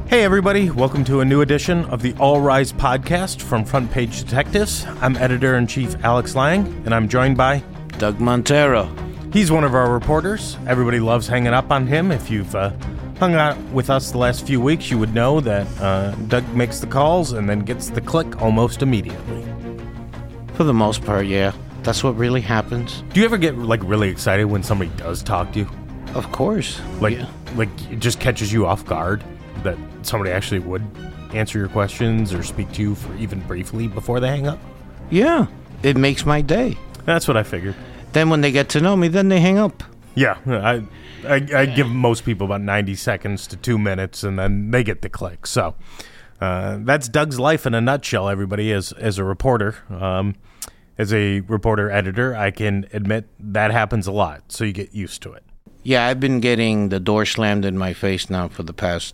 Hey everybody, welcome to a new edition of the All Rise podcast from Front Page Detectives. I'm Editor-in-Chief Alex Lang, and I'm joined by Doug Montero. He's one of our reporters. Everybody loves hanging up on him. If you've hung out with us the last few weeks, you would know that Doug makes the calls and then gets the click almost immediately. For the most part, yeah. That's what really happens. Do you ever get really excited when somebody does talk to you? Of course. Like it just catches you off guard that somebody actually would answer your questions or speak to you for even briefly before they hang up? Yeah. It makes my day. That's what I figured. Then when they get to know me, then they hang up. Yeah. I give most people about 90 seconds to 2 minutes, and then they get the click. So that's Doug's life in a nutshell, everybody, as a reporter. As a reporter-editor, I can admit that happens a lot, so you get used to it. Yeah, I've been getting the door slammed in my face now for the past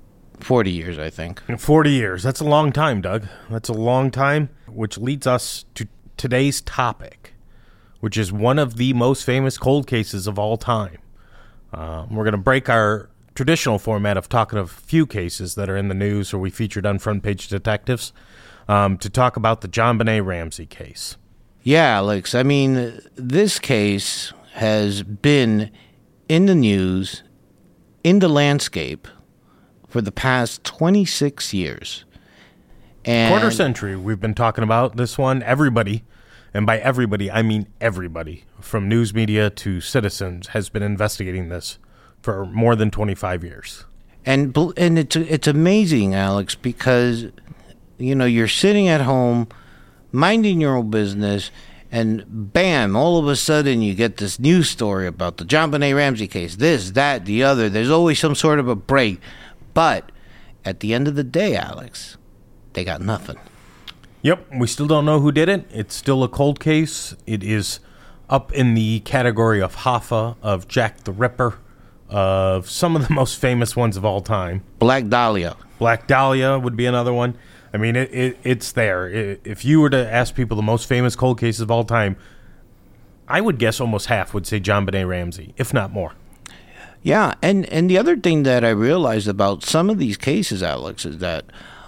40 years, I think. 40 years. That's a long time, Doug. That's a long time, which leads us to today's topic, which is one of the most famous cold cases of all time. We're going to break our traditional format of talking of a few cases that are in the news or we featured on Front Page Detectives to talk about the JonBenet Ramsey case. Yeah, Alex. I mean, this case has been in the news, in the landscape, for the past 26 years. And quarter century we've been talking about this one. Everybody, and by everybody, I mean everybody, from news media to citizens, has been investigating this for more than 25 years. And it's amazing, Alex, because, you know, you're sitting at home, minding your own business, and bam, all of a sudden you get this news story about the JonBenet Ramsey case, this, that, the other. There's always some sort of a break. But at the end of the day, Alex, they got nothing. Yep, we still don't know who did it. It's still a cold case. It is up in the category of Hoffa, of Jack the Ripper, of some of the most famous ones of all time. Black Dahlia. Black Dahlia would be another one. I mean, it's there. If you were to ask people the most famous cold cases of all time, I would guess almost half would say JonBenet Ramsey, if not more. Yeah, and the other thing that I realized about some of these cases, Alex, is that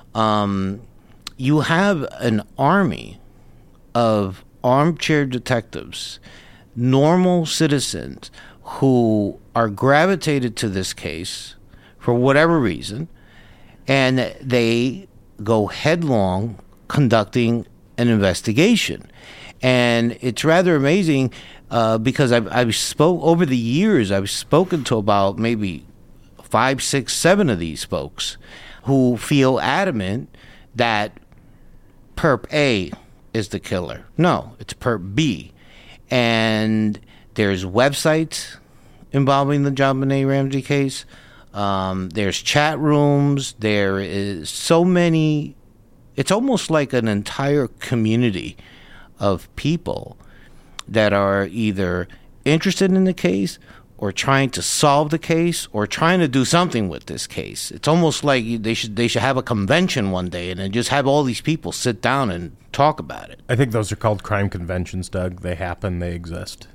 you have an army of armchair detectives, normal citizens who are gravitated to this case for whatever reason, and they go headlong conducting an investigation. And it's rather amazing because I've spoke over the years. I've spoken to about maybe 5, 6, 7 of these folks who feel adamant that Perp A is the killer. No, it's Perp B. And there's websites involving the JonBenet Ramsey case. There's chat rooms. There is so many. It's almost like an entire community of people that are either interested in the case or trying to solve the case or trying to do something with this case. It's almost like they should have a convention one day and then just have all these people sit down and talk about it. I think those are called crime conventions, Doug. They happen. They exist.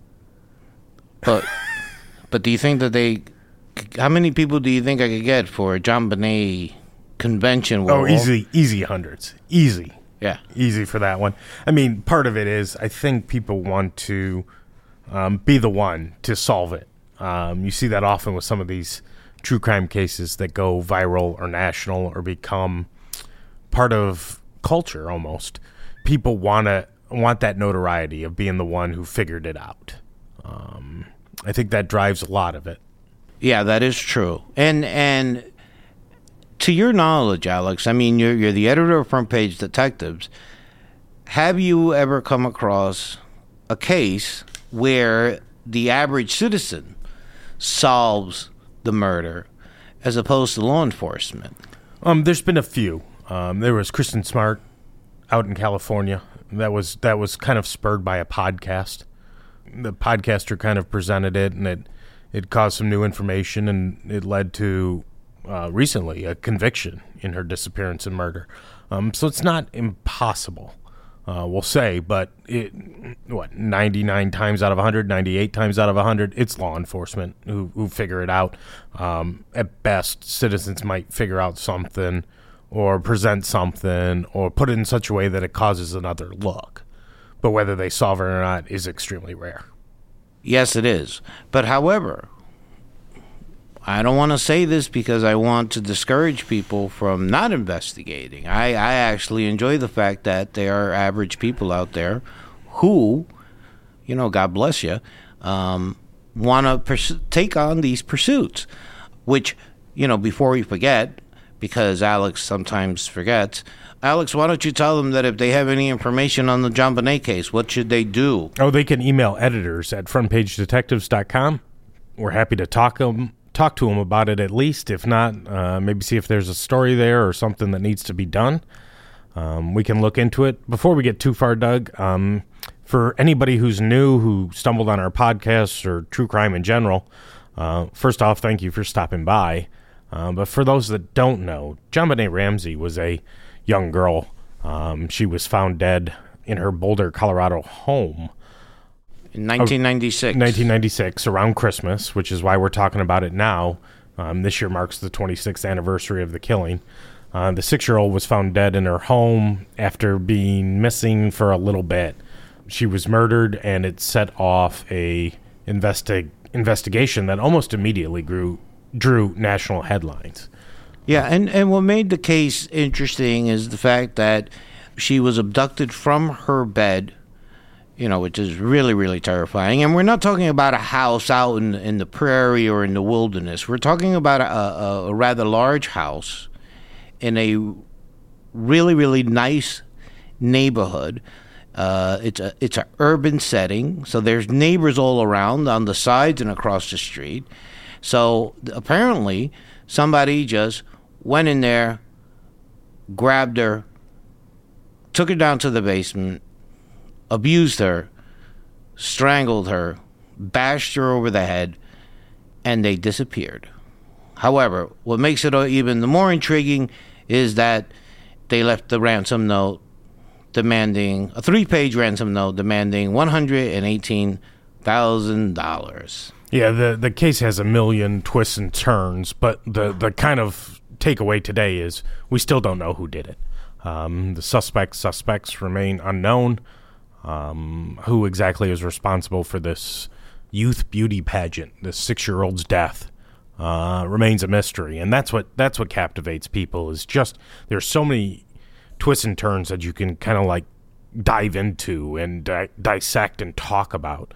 But do you think that how many people do you think I could get for a JonBenet convention? Oh, easy hundreds. Easy. Yeah. Easy for that one. I mean, part of it is I think people want to be the one to solve it. You see that often with some of these true crime cases that go viral or national or become part of culture almost. People want that notoriety of being the one who figured it out. I think that drives a lot of it. Yeah, that is true. And to your knowledge, Alex, I mean, you're the editor of Front Page Detectives. Have you ever come across a case where the average citizen solves the murder as opposed to law enforcement? There's been a few. There was Kristen Smart out in California. That was kind of spurred by a podcast. The podcaster kind of presented it, and it caused some new information, and it led to recently a conviction in her disappearance and murder. So it's not impossible. will say, but 99 times out of 100, 98 times out of 100, it's law enforcement who figure it out. At best, citizens might figure out something or present something or put it in such a way that it causes another look. But whether they solve it or not is extremely rare. Yes, it is. But however, I don't want to say this because I want to discourage people from not investigating. I actually enjoy the fact that there are average people out there who, God bless you, want to take on these pursuits, which, before we forget, because Alex sometimes forgets, Alex, why don't you tell them that if they have any information on the JonBenet case, what should they do? Oh, they can email editors at frontpagedetectives.com. We're happy to talk to them about it at least. If not, maybe see if there's a story there or something that needs to be done. We can look into it. Before we get too far, Doug, for anybody who's new, who stumbled on our podcast or true crime in general, first off, thank you for stopping by. But for those that don't know, JonBenet Ramsey was a young girl. She was found dead in her Boulder, Colorado home. In 1996. 1996, around Christmas, which is why we're talking about it now. This year marks the 26th anniversary of the killing. The 6-year-old was found dead in her home after being missing for a little bit. She was murdered, and it set off a investigation that almost immediately drew national headlines. Yeah, and what made the case interesting is the fact that she was abducted from her bed, which is really, really terrifying. And we're not talking about a house out in the prairie or in the wilderness. We're talking about a rather large house in a really, really nice neighborhood. It's an urban setting, so there's neighbors all around on the sides and across the street. So apparently somebody just went in there, grabbed her, took her down to the basement, abused her, strangled her, bashed her over the head, and they disappeared. However, what makes it even more intriguing is that they left the ransom note demanding a 3-page ransom note demanding $118,000. Yeah, the case has a million twists and turns, but the kind of takeaway today is we still don't know who did it. The suspects remain unknown. Who exactly is responsible for this youth beauty pageant, this 6-year-old's death, remains a mystery. And that's what captivates people, is just there's so many twists and turns that you can kind of like dive into and dissect and talk about.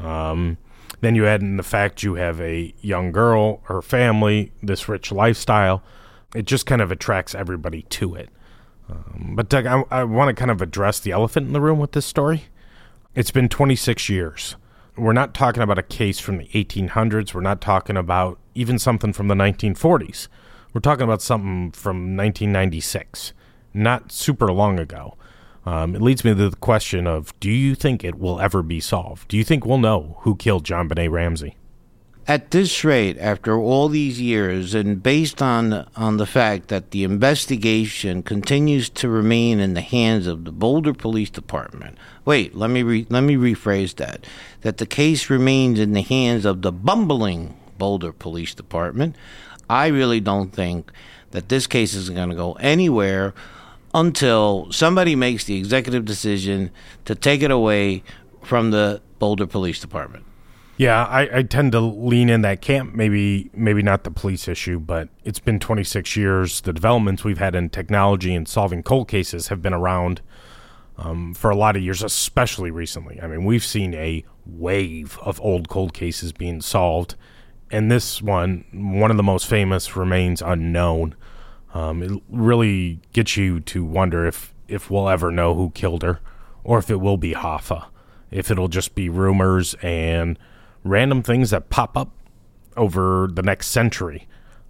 Then you add in the fact you have a young girl, her family, this rich lifestyle. It just kind of attracts everybody to it. But Doug, I want to kind of address the elephant in the room with this story. It's been 26 years. We're not talking about a case from the 1800s. We're not talking about even something from the 1940s. We're talking about something from 1996, not super long ago. It leads me to the question of, do you think it will ever be solved? Do you think we'll know who killed JonBenet Ramsey? At this rate, after all these years, and based on the fact that the investigation continues to remain in the hands of the Boulder Police Department. Wait, let me rephrase that. That the case remains in the hands of the bumbling Boulder Police Department. I really don't think that this case is going to go anywhere until somebody makes the executive decision to take it away from the Boulder Police Department. Yeah, I tend to lean in that camp. Maybe not the police issue, but it's been 26 years. The developments we've had in technology and solving cold cases have been around for a lot of years, especially recently. I mean, we've seen a wave of old cold cases being solved, and this one of the most famous, remains unknown. It really gets you to wonder if we'll ever know who killed her, or if it will be Hoffa, if it'll just be rumors and random things that pop up over the next century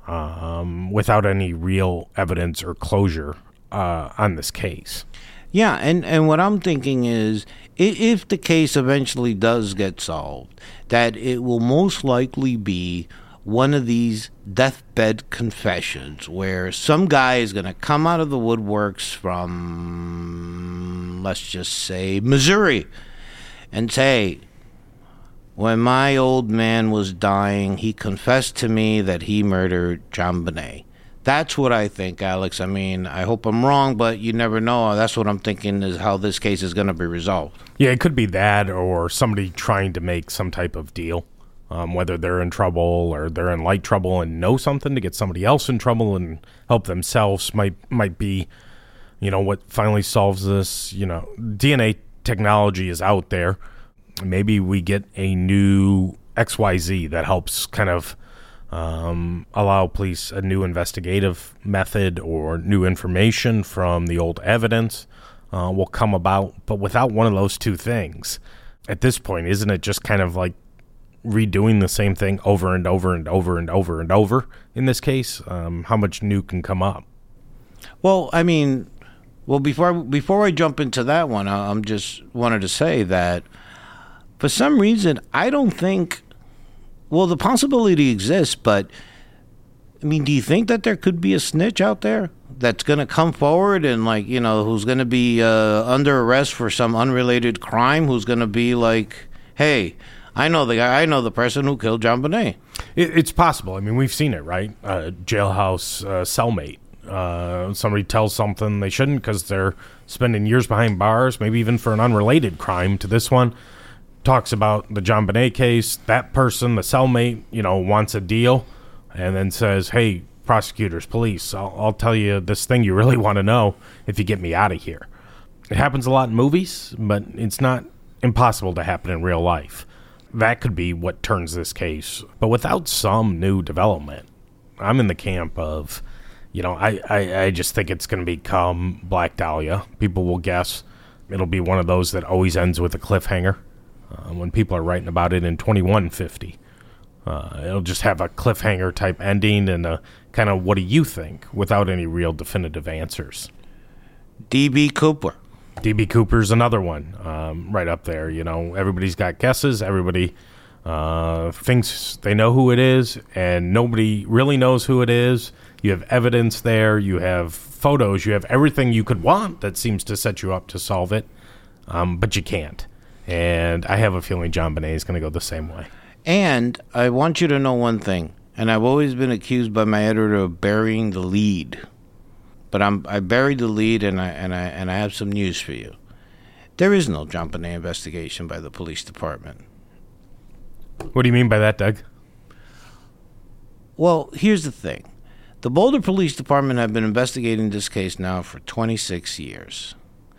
without any real evidence or closure on this case. Yeah, and what I'm thinking is, if the case eventually does get solved, that it will most likely be one of these deathbed confessions where some guy is going to come out of the woodworks from, let's just say, Missouri and say, when my old man was dying, he confessed to me that he murdered JonBenét. That's what I think, Alex. I mean, I hope I'm wrong, but you never know. That's what I'm thinking is how this case is going to be resolved. Yeah, it could be that or somebody trying to make some type of deal, whether they're in trouble or they're in light trouble and know something to get somebody else in trouble and help themselves might be, what finally solves this. DNA technology is out there. Maybe we get a new XYZ that helps kind of allow police a new investigative method or new information from the old evidence will come about. But without one of those two things, at this point, isn't it just kind of like redoing the same thing over and over and over and over and over in this case? How much new can come up? Well, I mean, before I jump into that one, I'm just wanted to say that for some reason, I don't think, well, the possibility exists, but I mean, do you think that there could be a snitch out there that's going to come forward and who's going to be under arrest for some unrelated crime, who's going to be like, hey, I know the guy, I know the person who killed JonBenét? It's possible. I mean, we've seen it, right? Jailhouse cellmate. Somebody tells something they shouldn't because they're spending years behind bars, maybe even for an unrelated crime to this one. Talks about the JonBenét case. That person, the cellmate, wants a deal and then says, hey, prosecutors, police, I'll tell you this thing you really want to know if you get me out of here. It happens a lot in movies, but it's not impossible to happen in real life. That could be what turns this case. But without some new development, I'm in the camp of, I just think it's going to become Black Dahlia. People will guess it'll be one of those that always ends with a cliffhanger. When people are writing about it in 2150, it'll just have a cliffhanger type ending and a kind of what do you think without any real definitive answers. D.B. Cooper. D.B. Cooper's another one right up there. Everybody's got guesses. Everybody thinks they know who it is, and nobody really knows who it is. You have evidence there. You have photos. You have everything you could want that seems to set you up to solve it, but you can't. And I have a feeling JonBenét is going to go the same way. And I want you to know one thing, and I've always been accused by my editor of burying the lead. But I buried the lead, and I have some news for you. There is no JonBenét investigation by the police department. What do you mean by that, Doug? Well, here's the thing. The Boulder Police Department have been investigating this case now for 26 years.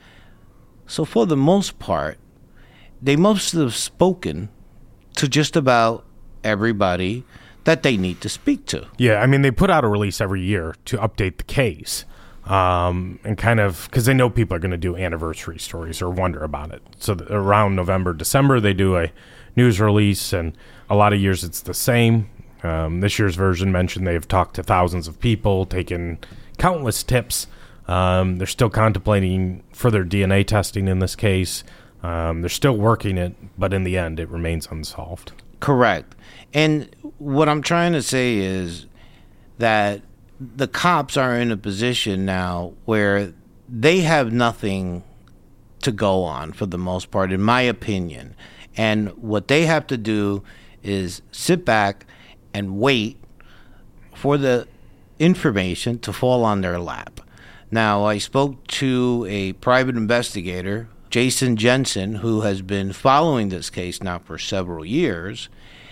So for the most part, they must have spoken to just about everybody that they need to speak to. Yeah, I mean, they put out a release every year to update the case. And kind of, because they know people are going to do anniversary stories or wonder about it. So around November, December, they do a news release, and a lot of years it's the same. This year's version mentioned they've talked to thousands of people, taken countless tips. They're still contemplating further DNA testing in this case. They're still working it, but in the end, it remains unsolved. Correct. And what I'm trying to say is that the cops are in a position now where they have nothing to go on for the most part, in my opinion. And what they have to do is sit back and wait for the information to fall on their lap. Now, I spoke to a private investigator, Jason Jensen, who has been following this case now for several years,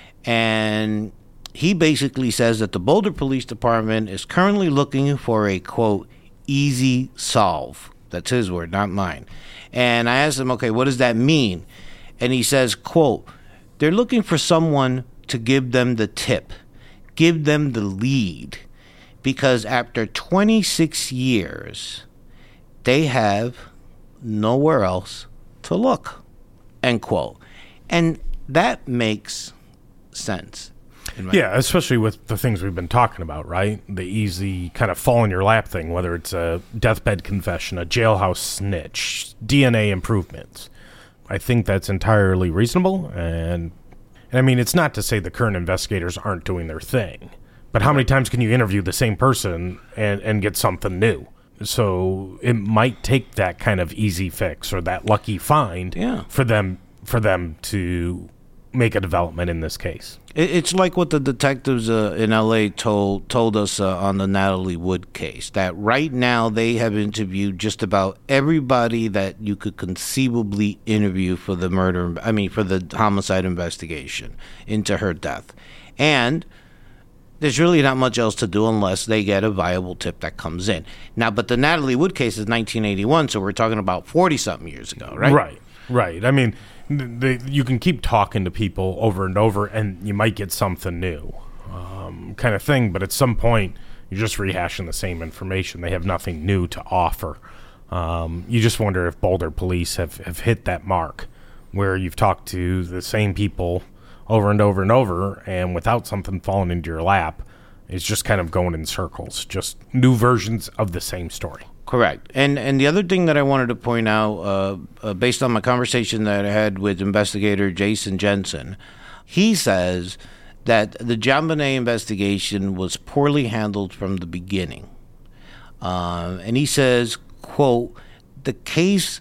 and he basically says that the Boulder Police Department is currently looking for a, quote, easy solve. That's his word, not mine. And I asked him, okay, what does that mean? And he says, quote, they're looking for someone to give them the tip, give them the lead, because after 26 years, they have nowhere else to look, end quote. And that makes sense. Yeah, especially with the things we've been talking about, right? The easy kind of fall in your lap thing, whether it's a deathbed confession, a jailhouse snitch, DNA improvements. I think that's entirely reasonable, and And I mean, it's not to say the current investigators aren't doing their thing, but how many times can you interview the same person and get something new? So it might take that kind of easy fix or that lucky find for them to make a development in this case. It's like what the detectives in L.A. told us on the Natalie Wood case, that right now they have interviewed just about everybody that you could conceivably interview for the for the homicide investigation into her death. And there's really not much else to do unless they get a viable tip that comes in. Now, but the Natalie Wood case is 1981, so we're talking about 40-something years ago, right? Right. I mean, you can keep talking to people over and over, and you might get something new kind of thing, but at some point, you're just rehashing the same information. They have nothing new to offer. You just wonder if Boulder police have hit that mark where you've talked to the same people over and over and over, and without something falling into your lap, it's just kind of going in circles, just new versions of the same story. Correct. And the other thing that I wanted to point out, based on my conversation that I had with investigator Jason Jensen, he says that the JonBenét investigation was poorly handled from the beginning. And he says, quote, the case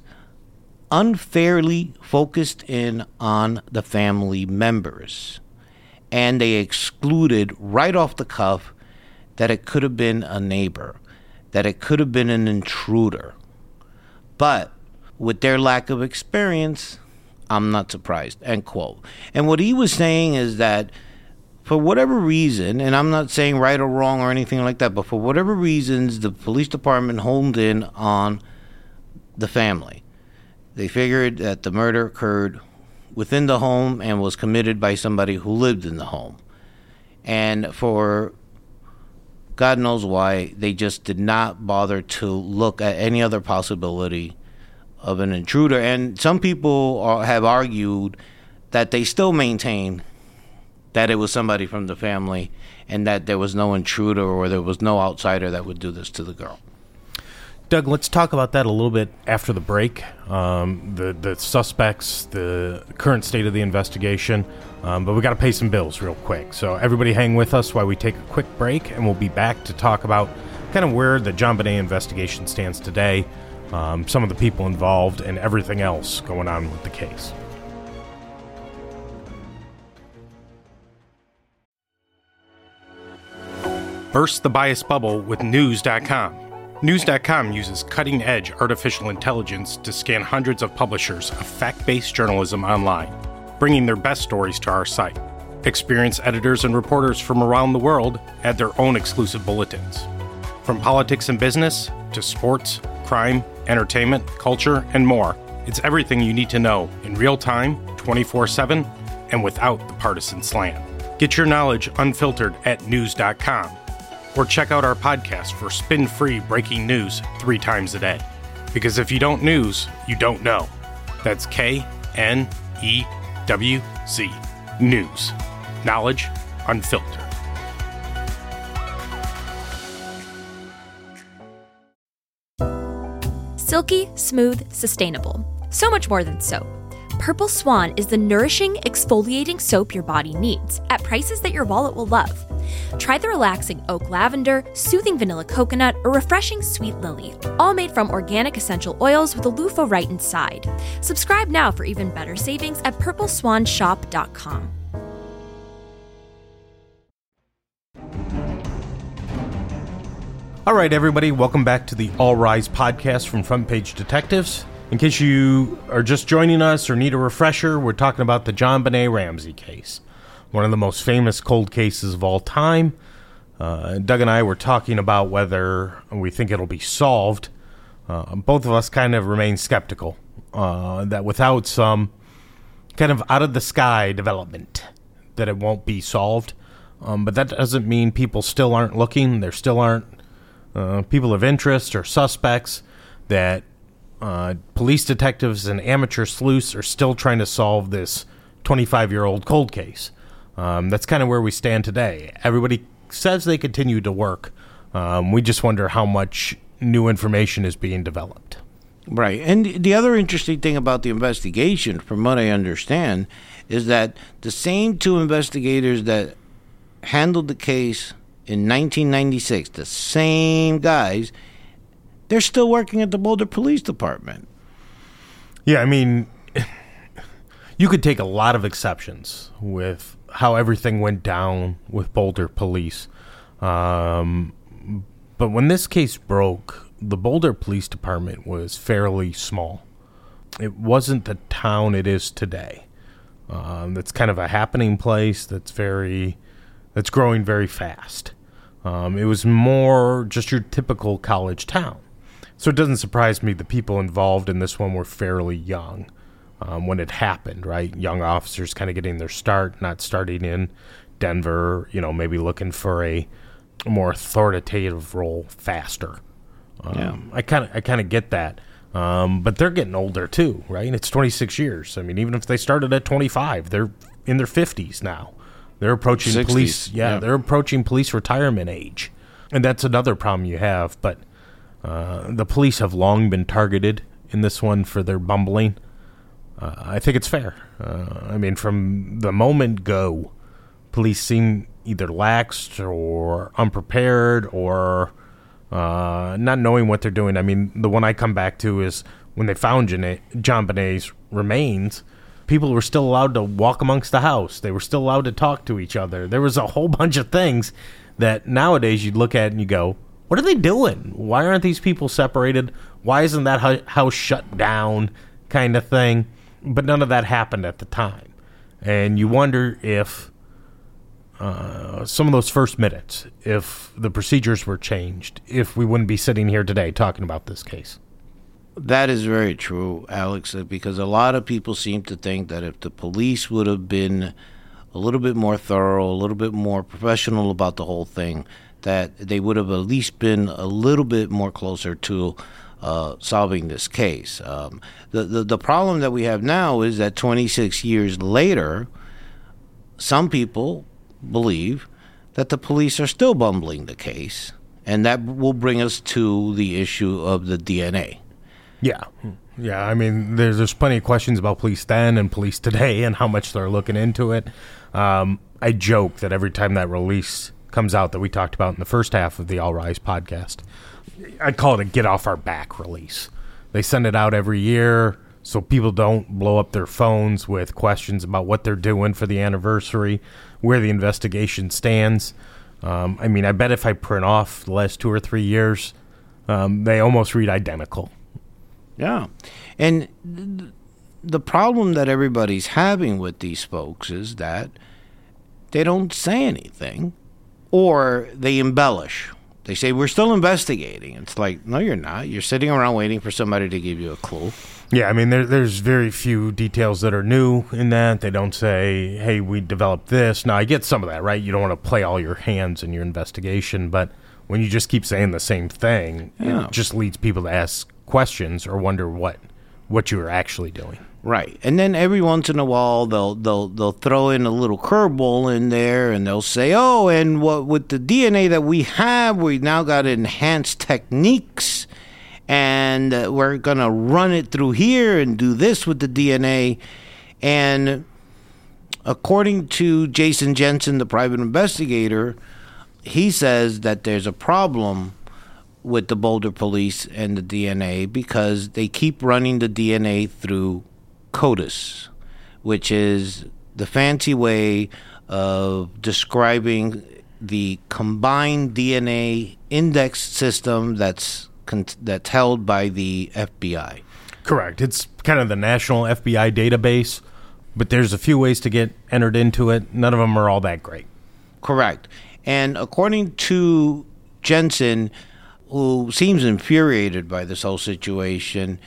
unfairly focused in on the family members, and they excluded right off the cuff that it could have been a neighbor, that it could have been an intruder. But with their lack of experience, I'm not surprised, end quote. And what he was saying is that for whatever reason, and I'm not saying right or wrong or anything like that, but for whatever reasons, the police department honed in on the family. They figured that the murder occurred within the home and was committed by somebody who lived in the home. And for God knows why, they just did not bother to look at any other possibility of an intruder. And some people have argued that they still maintain that it was somebody from the family and that there was no intruder or there was no outsider that would do this to the girl. Doug, let's talk about that a little bit after the break. The suspects, the current state of the investigation, but we got to pay some bills real quick. So everybody hang with us while we take a quick break, and we'll be back to talk about kind of where the JonBenét investigation stands today, some of the people involved, and everything else going on with the case. Burst the bias bubble with News.com. News.com uses cutting-edge artificial intelligence to scan hundreds of publishers of fact-based journalism online, bringing their best stories to our site. Experienced editors and reporters from around the world add their own exclusive bulletins. From politics and business to sports, crime, entertainment, culture, and more, it's everything you need to know in real time, 24/7, and without the partisan slant. Get your knowledge unfiltered at News.com. Or check out our podcast for spin-free breaking news 3 times a day. Because if you don't news, you don't know. That's KNEWZ. News. Knowledge unfiltered. Silky, smooth, sustainable. So much more than soap. Purple Swan is the nourishing, exfoliating soap your body needs at prices that your wallet will love. Try the relaxing oak lavender, soothing vanilla coconut, or refreshing sweet lily, all made from organic essential oils with a loofah right inside. Subscribe now for even better savings at purpleswanshop.com. All right, everybody, welcome back to the All Rise podcast from Front Page Detectives. In case you are just joining us or need a refresher, we're talking about the JonBenét Ramsey case, one of the most famous cold cases of all time. Doug and I were talking about whether we think it'll be solved. Both of us kind of remain skeptical that without some kind of out-of-the-sky development that it won't be solved. But that doesn't mean people still aren't looking. There still aren't people of interest or suspects that police detectives and amateur sleuths are still trying to solve this 25-year-old cold case. That's kind of where we stand today. Everybody says they continue to work. We just wonder how much new information is being developed. Right. And the other interesting thing about the investigation, from what I understand, is that the same two investigators that handled the case in 1996, the same guys, they're still working at the Boulder Police Department. Yeah, I mean, you could take a lot of exceptions with how everything went down with Boulder Police. But when this case broke, the Boulder Police Department was fairly small. It wasn't the town it is today. That's kind of a happening place that's growing very fast. It was more just your typical college town. So it doesn't surprise me the people involved in this one were fairly young when it happened, right? Young officers kind of getting their start, not starting in Denver, maybe looking for a more authoritative role faster. I kind of get that. But they're getting older too, right? It's 26 years. I mean, even if they started at 25, they're in their 50s now. They're approaching 60s. police. They're approaching police retirement age. And that's another problem you have. But the police have long been targeted in this one for their bumbling. I think it's fair. I mean, from the moment go, police seem either laxed or unprepared or not knowing what they're doing. I mean, the one I come back to is when they found JonBenét's remains, people were still allowed to walk amongst the house. They were still allowed to talk to each other. There was a whole bunch of things that nowadays you'd look at and you go, what are they doing? Why aren't these people separated? Why isn't that house shut down kind of thing? But none of that happened at the time. And you wonder if some of those first minutes, if the procedures were changed, if we wouldn't be sitting here today talking about this case. That is very true, Alex, because a lot of people seem to think that if the police would have been a little bit more thorough, a little bit more professional about the whole thing, that they would have at least been a little bit more closer to solving this case. The problem that we have now is that 26 years later, some people believe that the police are still bumbling the case, and that will bring us to the issue of the DNA. Yeah. I mean, there's plenty of questions about police then and police today and how much they're looking into it. I joke that every time that release comes out that we talked about in the first half of the All Rise podcast, I call it a get off our back release. They send it out every year so people don't blow up their phones with questions about what they're doing for the anniversary, where the investigation stands. I mean, I bet if I print off the last 2 or 3 years, they almost read identical. Yeah. And the problem that everybody's having with these folks is that they don't say anything, or they embellish. They say, we're still investigating. It's like, no, you're not. You're sitting around waiting for somebody to give you a clue. Yeah, I mean, there's very few details that are new in that. They don't say, hey, we developed this. Now, I get some of that, right? You don't want to play all your hands in your investigation, but when you just keep saying the same thing, it just leads people to ask questions or wonder what you are actually doing. Right. And then every once in a while, they'll throw in a little curveball in there, and they'll say, oh, and what with the DNA that we have, we now got enhanced techniques, and we're going to run it through here and do this with the DNA. And according to Jason Jensen, the private investigator, he says that there's a problem with the Boulder police and the DNA because they keep running the DNA through CODIS, which is the fancy way of describing the combined DNA index system that's held by the FBI. Correct. It's kind of the national FBI database, but there's a few ways to get entered into it. None of them are all that great. Correct. And according to Jensen, who seems infuriated by this whole situation,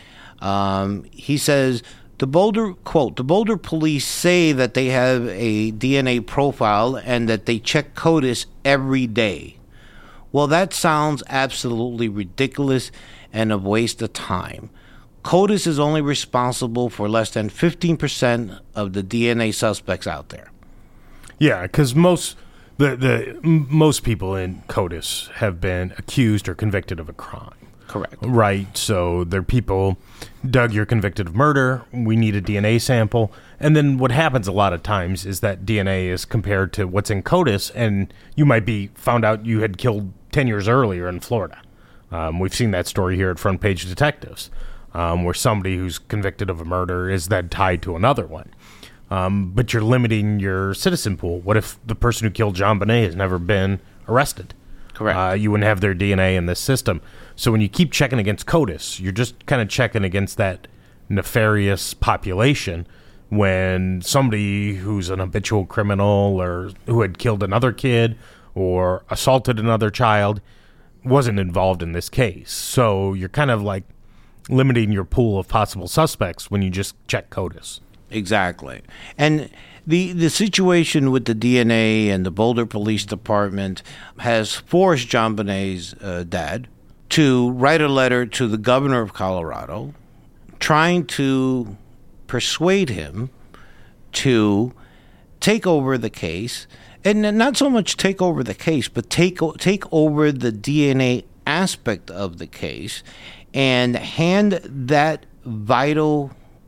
he says, the Boulder police say that they have a DNA profile and that they check CODIS every day. Well, that sounds absolutely ridiculous and a waste of time. CODIS is only responsible for less than 15% of the DNA suspects out there. Yeah, because most people in CODIS have been accused or convicted of a crime. Correct. Right. So there are people, Doug, you're convicted of murder. We need a DNA sample. And then what happens a lot of times is that DNA is compared to what's in CODIS, and you might be found out you had killed 10 years earlier in Florida. We've seen that story here at Front Page Detectives, where somebody who's convicted of a murder is then tied to another one. But you're limiting your citizen pool. What if the person who killed John Bonet has never been arrested? Correct. You wouldn't have their DNA in this system. So when you keep checking against CODIS, you're just kind of checking against that nefarious population when somebody who's an habitual criminal or who had killed another kid or assaulted another child wasn't involved in this case. So you're kind of like limiting your pool of possible suspects when you just check CODIS. Exactly. And the situation with the DNA and the Boulder Police Department has forced John Bonet's dad to write a letter to the governor of Colorado trying to persuade him to take over the case, and not so much take over the case, but take over the DNA aspect of the case and hand that vital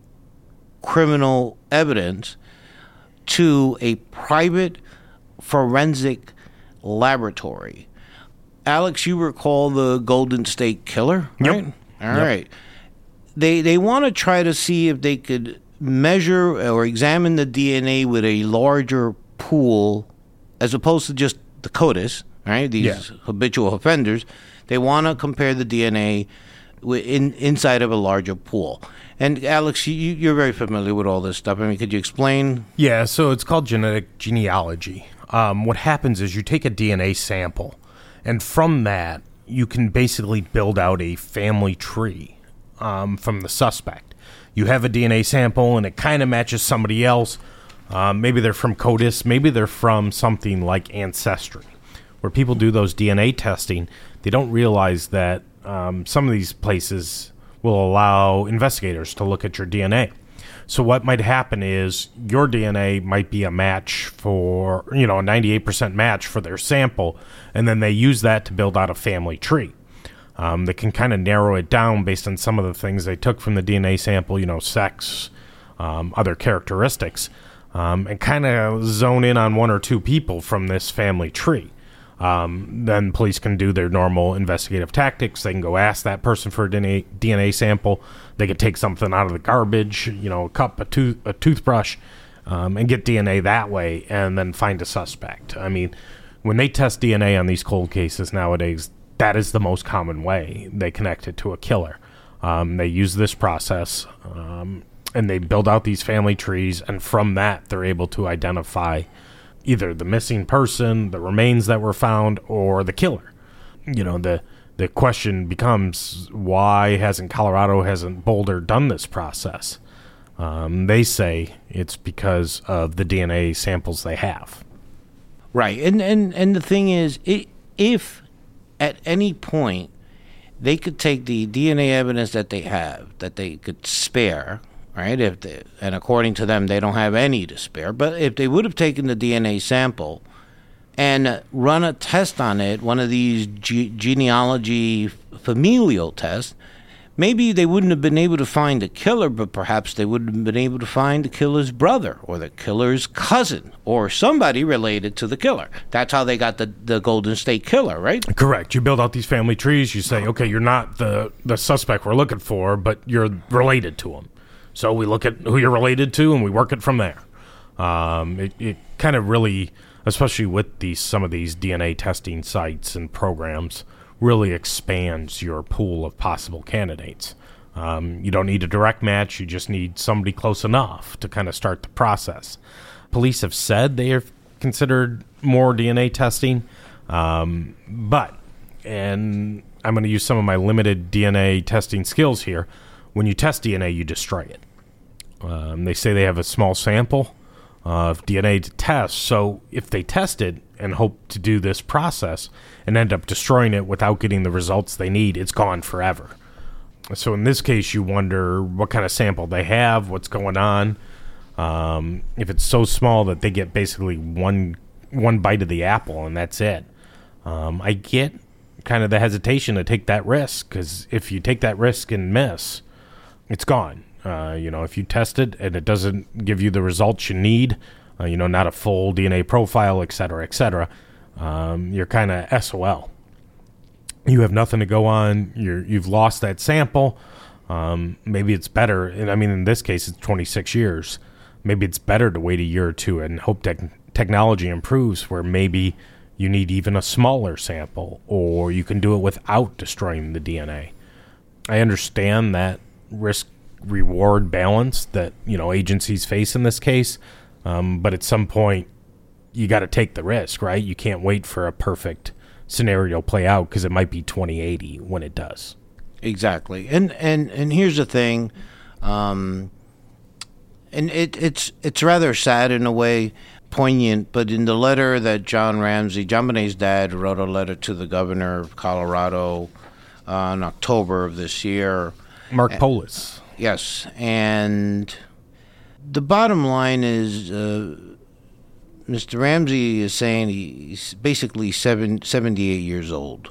criminal evidence to a private forensic laboratory. Alex, you recall the Golden State Killer, right? Yep. All right. They want to try to see if they could measure or examine the DNA with a larger pool as opposed to just the CODIS, right? These habitual offenders. They want to compare the DNA inside of a larger pool. And Alex, you're very familiar with all this stuff. I mean, could you explain? Yeah, so it's called genetic genealogy. What happens is you take a DNA sample, and from that, you can basically build out a family tree from the suspect. You have a DNA sample, and it kind of matches somebody else. Maybe they're from CODIS. Maybe they're from something like Ancestry, where people do those DNA testing. They don't realize that some of these places will allow investigators to look at your DNA. So what might happen is your DNA might be a match for, a 98% match for their sample, and then they use that to build out a family tree. They can kind of narrow it down based on some of the things they took from the DNA sample, sex, other characteristics, and kind of zone in on one or two people from this family tree. Then police can do their normal investigative tactics. They can go ask that person for a DNA sample. They could take something out of the garbage, a cup, a toothbrush, and get DNA that way, and then find a suspect. I mean, when they test DNA on these cold cases nowadays, that is the most common way they connect it to a killer. They use this process, and they build out these family trees, and from that, they're able to identify either the missing person, the remains that were found, or the killer. The question becomes, why hasn't Boulder done this process? They say it's because of the DNA samples they have. Right. And the thing is, if at any point they could take the DNA evidence that they have, that they could spare, right? And according to them, they don't have any to spare. But if they would have taken the DNA sample and run a test on it, one of these genealogy familial tests, maybe they wouldn't have been able to find the killer, but perhaps they would have been able to find the killer's brother or the killer's cousin or somebody related to the killer. That's how they got the Golden State Killer, right? Correct. You build out these family trees. You say, okay, you're not the suspect we're looking for, but you're related to him. So we look at who you're related to, and we work it from there. It kind of really, especially with some of these DNA testing sites and programs, really expands your pool of possible candidates. You don't need a direct match. You just need somebody close enough to kind of start the process. Police have said they have considered more DNA testing, but, and I'm going to use some of my limited DNA testing skills here, when you test DNA, you destroy it. They say they have a small sample of DNA to test, so if they test it and hope to do this process and end up destroying it without getting the results they need, it's gone forever. So in this case, you wonder what kind of sample they have, what's going on. If it's so small that they get basically one bite of the apple and that's it. I get kind of the hesitation to take that risk, because if you take that risk and miss, it's gone. If you test it and it doesn't give you the results you need, not a full DNA profile, et cetera, you're kind of SOL. You have nothing to go on. You've lost that sample. Maybe it's better. And I mean, in this case, it's 26 years. Maybe it's better to wait a year or two and hope technology improves where maybe you need even a smaller sample, or you can do it without destroying the DNA. I understand that risk-reward balance that, agencies face in this case. But at some point, you got to take the risk, right? You can't wait for a perfect scenario play out, because it might be 2080 when it does. Exactly. And here's the thing. And it's rather sad in a way, poignant, but in the letter that John Bonet's dad wrote a letter to the governor of Colorado in October of this year. Mark Polis. Yes. And the bottom line is Mr. Ramsey is saying he's basically 78 years old.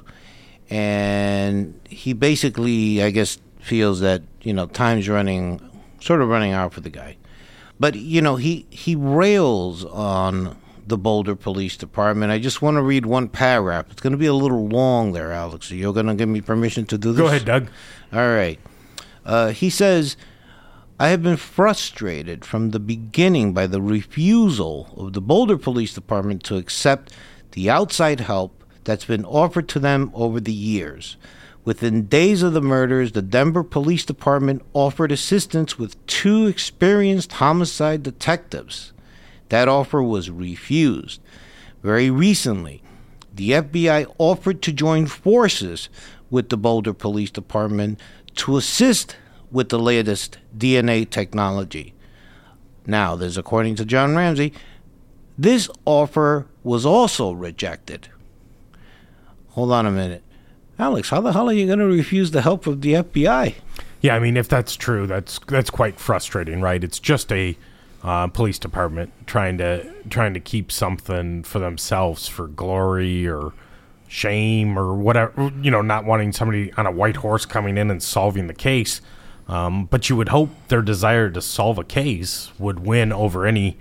And he basically, I guess, feels that, time's running out for the guy. But, he rails on the Boulder Police Department. I just want to read one paragraph. It's going to be a little long there, Alex. Are you going to give me permission to do this? Go ahead, Doug. All right. He says, I have been frustrated from the beginning by the refusal of the Boulder Police Department to accept the outside help that's been offered to them over the years. Within days of the murders, the Denver Police Department offered assistance with 2 experienced homicide detectives. That offer was refused. Very recently, the FBI offered to join forces with the Boulder Police Department to assist with the latest DNA technology. Now, this according to John Ramsey, this offer was also rejected. Hold on a minute. Alex, how the hell are you going to refuse the help of the FBI? Yeah, I mean, if that's true, that's quite frustrating, right? It's just a police department trying to keep something for themselves for glory or shame or whatever, not wanting somebody on a white horse coming in and solving the case. But you would hope their desire to solve a case would win over any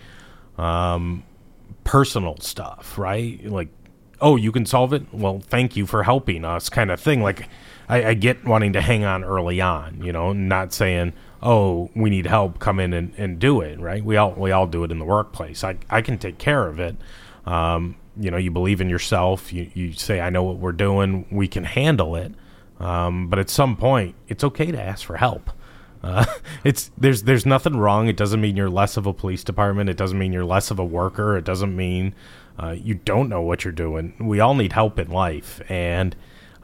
personal stuff, right? Like, oh, you can solve it? Well, thank you for helping us, kind of thing. Like, I get wanting to hang on early on, not saying, oh, we need help, come in and do it, right? We all do it in the workplace. I can take care of it. You believe in yourself. You say, I know what we're doing. We can handle it. But at some point, it's okay to ask for help. There's nothing wrong. It doesn't mean you're less of a police department. It doesn't mean you're less of a worker. It doesn't mean you don't know what you're doing. We all need help in life. And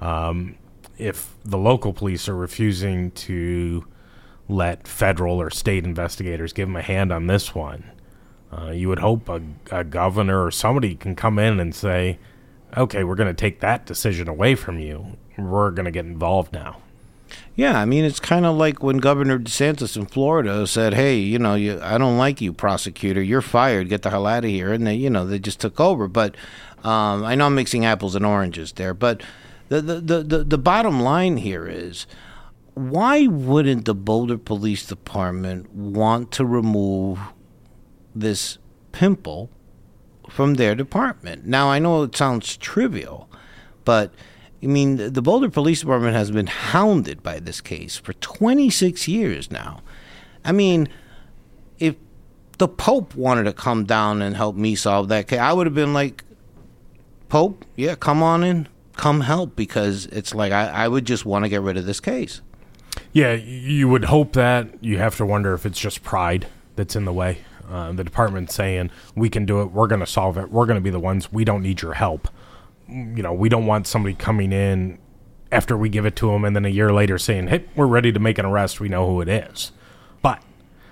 if the local police are refusing to let federal or state investigators give them a hand on this one, you would hope a governor or somebody can come in and say, okay, we're going to take that decision away from you. We're going to get involved now. Yeah, I mean, it's kind of like when Governor DeSantis in Florida said, hey, I don't like you, prosecutor. You're fired. Get the hell out of here. And they just took over. But I know I'm mixing apples and oranges there. But the bottom line here is, why wouldn't the Boulder Police Department want to remove this pimple from their department? Now, I know it sounds trivial, but I mean, the Boulder Police Department has been hounded by this case for 26 years now. I mean, if the Pope wanted to come down and help me solve that case, I would have been like, Pope, yeah, come on in, come help, because it's like I would just want to get rid of this case. Yeah, you would hope that. You have to wonder if it's just pride that's in the way. The department saying, we can do it, we're going to solve it, we're going to be the ones, we don't need your help. We don't want somebody coming in after we give it to them and then a year later saying, hey, we're ready to make an arrest, we know who it is. But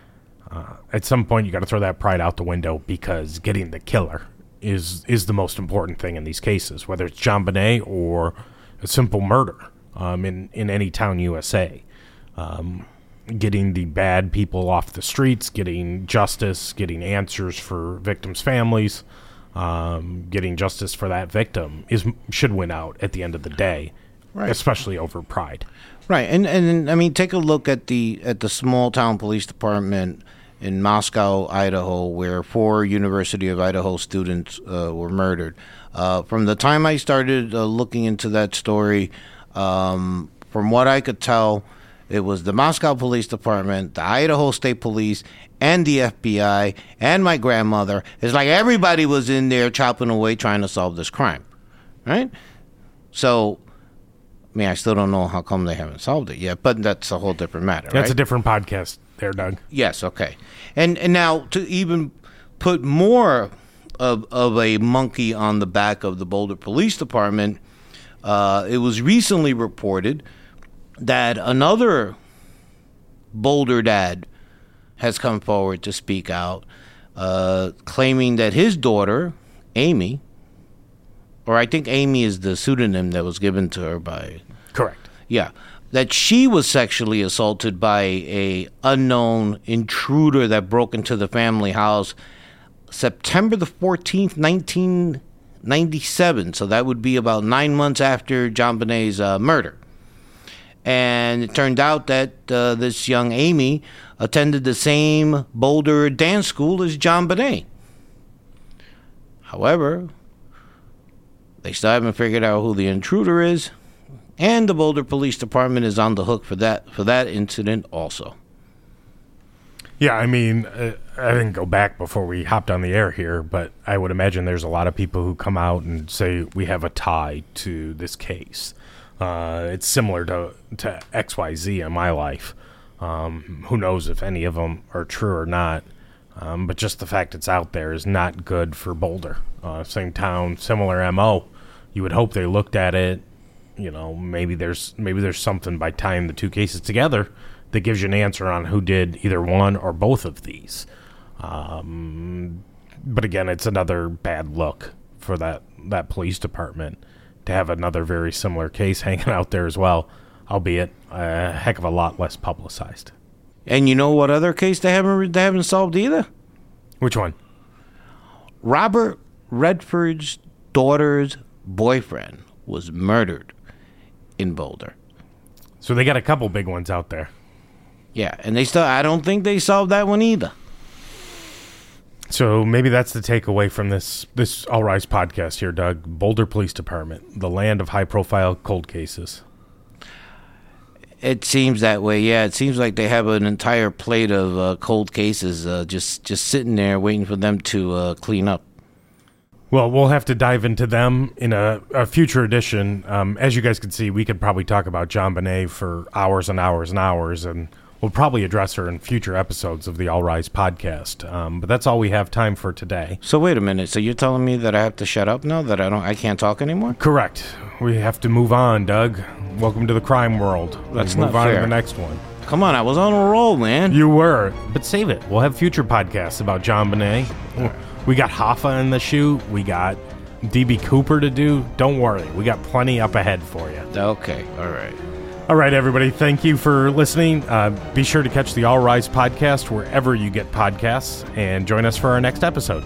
at some point, you got to throw that pride out the window, because getting the killer is the most important thing in these cases, whether it's John Bonet or a simple murder in any town USA. Getting the bad people off the streets, getting justice, getting answers for victims' families, getting justice for that victim should win out at the end of the day, Right. especially over pride. Right, and I mean, take a look at the small town police department in Moscow, Idaho, where 4 University of Idaho students were murdered. From the time I started looking into that story, from what I could tell, it was the Moscow Police Department, the Idaho State Police, and the FBI, and my grandmother. It's like everybody was in there chopping away trying to solve this crime, right? So, I mean, I still don't know how come they haven't solved it yet, but that's a whole different matter, That's right? a different podcast there, Doug. Yes, okay. And now to even put more of a monkey on the back of the Boulder Police Department, it was recently reported that another Boulder dad has come forward to speak out, claiming that his daughter, Amy, or I think Amy is the pseudonym that was given to her by... Correct. Yeah, that she was sexually assaulted by a unknown intruder that broke into the family house September the 14th, 1997. So that would be about 9 months after JonBenét's murder. And it turned out that this young Amy attended the same Boulder dance school as JonBenet. However, they still haven't figured out who the intruder is, and the Boulder Police Department is on the hook for that incident also. Yeah, I mean, I didn't go back before we hopped on the air here, but I would imagine there's a lot of people who come out and say we have a tie to this case. It's similar to XYZ in my life. Who knows if any of them are true or not. But just the fact it's out there is not good for Boulder. Same town, similar MO. You would hope they looked at it. You know, maybe there's something by tying the two cases together that gives you an answer on who did either one or both of these. But again, it's another bad look for that police department to have another very similar case hanging out there as well, albeit a heck of a lot less publicized. And you know what other case they haven't solved either? Which one? Robert Redford's daughter's boyfriend was murdered in Boulder. So they got a couple big ones out there. Yeah, and I don't think they solved that one either. So maybe that's the takeaway from this All Rise podcast here, Doug. Boulder Police Department, the land of high-profile cold cases. It seems that way, yeah. It seems like they have an entire plate of cold cases just sitting there waiting for them to clean up. Well, we'll have to dive into them in a future edition. As you guys can see, we could probably talk about JonBenet for hours and hours and hours, and we'll probably address her in future episodes of the All Rise podcast. But that's all we have time for today. So wait a minute. So you're telling me that I have to shut up now? That I can't talk anymore? Correct. We have to move on, Doug. Welcome to the crime world. That's Move not on fair. to the next one. Come on, I was on a roll, man. You were, but save it. We'll have future podcasts about JonBenet. We got Hoffa in the shoot. We got DB Cooper to do. Don't worry. We got plenty up ahead for you. Okay, all right. All right, everybody. Thank you for listening. Be sure to catch the All Rise podcast wherever you get podcasts and join us for our next episode.